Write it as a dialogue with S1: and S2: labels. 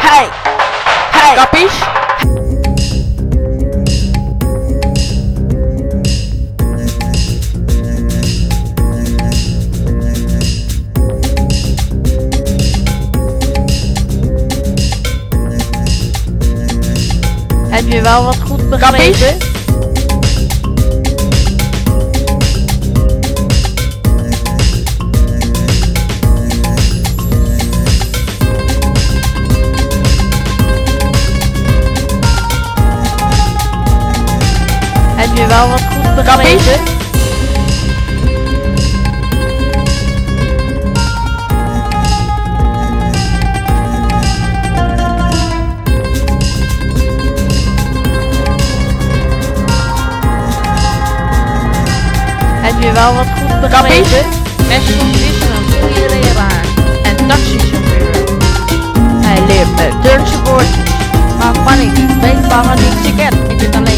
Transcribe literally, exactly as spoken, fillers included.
S1: Hey! Hey!
S2: Kappies?
S1: Heb je wel wat goed begrepen? Heb je wel wat goed begrepen? Heb je wel wat goed begrepen?
S2: Messon is een goede leraar en taxichauffeur.
S1: Hij leert me Turkse woordjes, waarvan ik niet weet waarom ik ze ken.
S2: Ik ben